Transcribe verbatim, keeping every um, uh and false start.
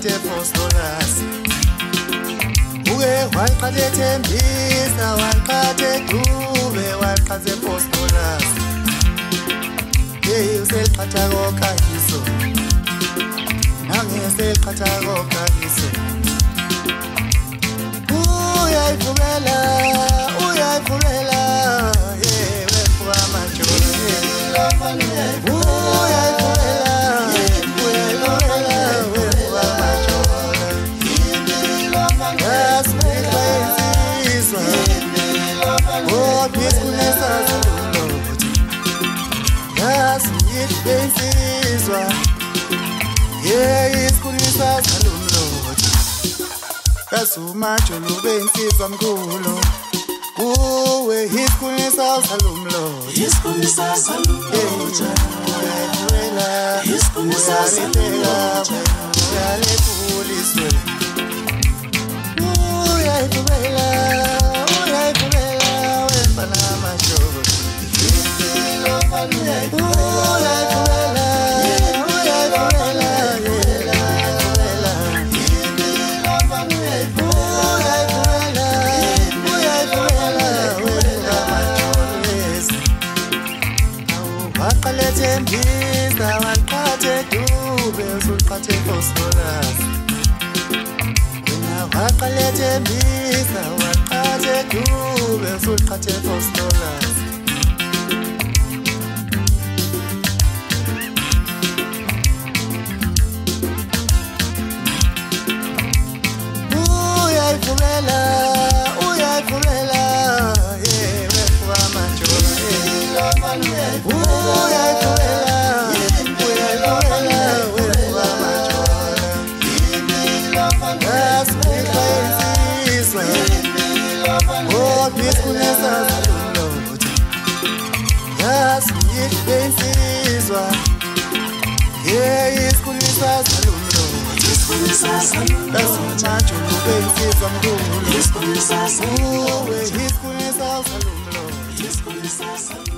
walqhathe phosphorus uke walqhathe Thembisa walqhathe Dube walqhathe phosphorus hey uselqhatha kokhangiso nangeselqhatha kokhangiso uyayivumela uyayivumela hey wefuka majoni uyayivumela uyayivumela wefuka majoni yasibenziswa oh biskunesa zalumlothi yasibenziswa yeah iskunesa zalumlothi kasuma jolo bensizwa mkhulu uwe iskunesa zalumlothi iskunesa zalumlothi uyayivumela iskunesa zalumlothi uyalepuliswe uyayivumela uyayivumela wefana majoni uyayivumela uyayivumela uyayivumela uyayivumela uyayivumela wefana majoni waqale Thembisa walqhathe Dube usulqhathe phosphorus waqale Thembisa walqhathe Dube usulqhathe phosphorus uyayivumela uyayivumela yeah wefuka majoni uyayivumela uyayivumela wefuka majoni yasibenziswa oh biskunesa zalumlothi yasibenziswa yeah iskunesa zalumlothi iskunesa zalumlothi kasumajoni bensizwa mkhulu iskunesa zalumlothi uwe iskunesa zalumlothi iskunesa zalumlothi